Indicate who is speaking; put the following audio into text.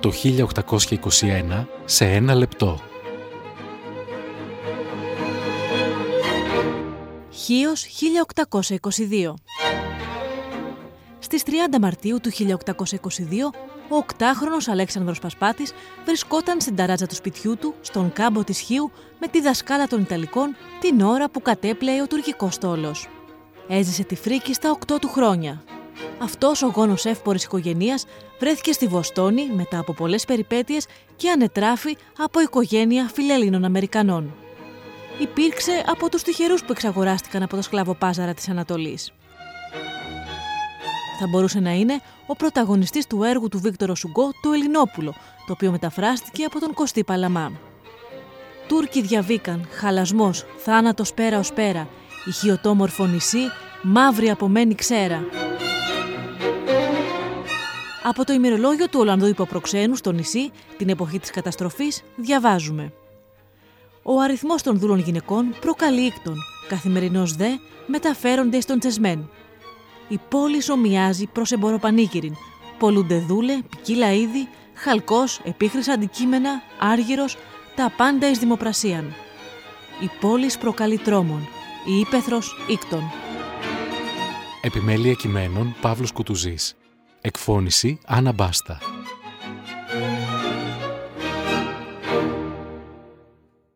Speaker 1: Το 1821 σε ένα λεπτό.
Speaker 2: Χίος 1822. Στις 30 Μαρτίου του 1822, ο 8χρονος Αλέξανδρος Πασπάτης βρισκόταν στην ταράτζα του σπιτιού του, στον κάμπο της Χίου, με τη δασκάλα των Ιταλικών την ώρα που κατέπλεε ο τουρκικός στόλος. Έζησε τη φρίκη στα 8 του χρόνια. Αυτός ο γόνος εύπορης οικογενείας βρέθηκε στη Βοστόνη μετά από πολλές περιπέτειες και ανετράφη από οικογένεια φιλελλήνων Αμερικανών. Υπήρξε από τους τυχερούς που εξαγοράστηκαν από το σκλαβοπάζαρα της Ανατολής. Θα μπορούσε να είναι ο πρωταγωνιστής του έργου του Βίκτορο Σουγκό, το Ελληνόπουλο, το οποίο μεταφράστηκε από τον Κωστή Παλαμά. Τούρκοι διαβήκαν, χαλασμός, θάνατος πέρα ως πέρα, ηχιωτόμορφο νησί, μαύρη απομένη ξέρα. Από το ημερολόγιο του Ολλανδού υποπροξένου στο νησί, την εποχή της καταστροφής, διαβάζουμε: ο αριθμός των δούλων γυναικών προκαλεί ίκτον, καθημερινώς δε μεταφέρονται στον τσεσμέν. Η πόλη ομοιάζει προς εμποροπανήγυριν, πολλούνται δούλε, ποικίλα είδη, χαλκός, επίχρησα αντικείμενα, άργυρος, τα πάντα εις δημοπρασίαν. Η πόλη προκαλεί τρόμον, η ύπαιθρος ίκτον.
Speaker 1: Επιμέλεια κειμένων Παύλος Κουτουζής. Εκφώνηση Άννα Μπάστα.